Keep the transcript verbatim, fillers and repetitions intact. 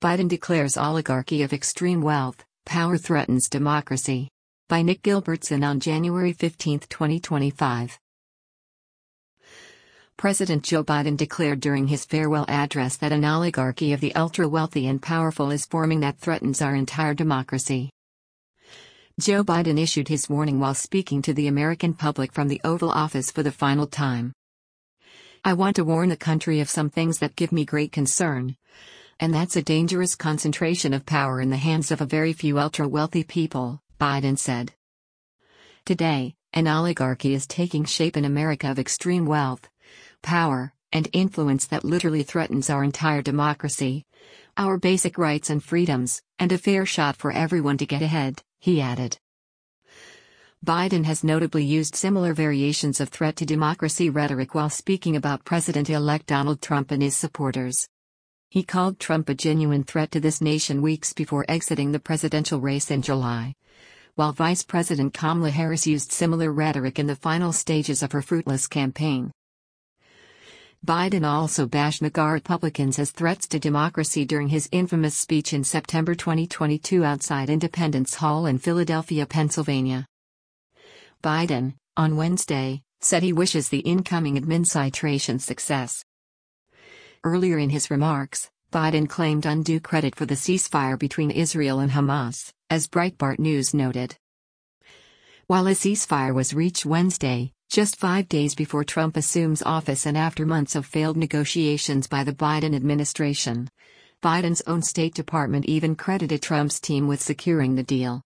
Biden declares oligarchy of extreme wealth, power threatens democracy. By Nick Gilbertson on January fifteenth, twenty twenty-five. President Joe Biden declared during his farewell address that an oligarchy of the ultra-wealthy and powerful is forming that threatens our entire democracy. Joe Biden issued his warning while speaking to the American public from the Oval Office for the final time. "I want to warn the country of some things that give me great concern. And that's a dangerous concentration of power in the hands of a very few ultra-wealthy people," Biden said. "Today, an oligarchy is taking shape in America of extreme wealth, power, and influence that literally threatens our entire democracy, our basic rights and freedoms, and a fair shot for everyone to get ahead," he added. Biden has notably used similar variations of threat to democracy rhetoric while speaking about President-elect Donald Trump and his supporters. He called Trump a genuine threat to this nation weeks before exiting the presidential race in July, while Vice President Kamala Harris used similar rhetoric in the final stages of her fruitless campaign. Biden also bashed MAGA Republicans as threats to democracy during his infamous speech in September twenty twenty-two outside Independence Hall in Philadelphia, Pennsylvania. Biden, on Wednesday, said he wishes the incoming administration success. Earlier in his remarks, Biden claimed undue credit for the ceasefire between Israel and Hamas, as Breitbart News noted. While a ceasefire was reached Wednesday, just five days before Trump assumes office and after months of failed negotiations by the Biden administration, Biden's own State Department even credited Trump's team with securing the deal.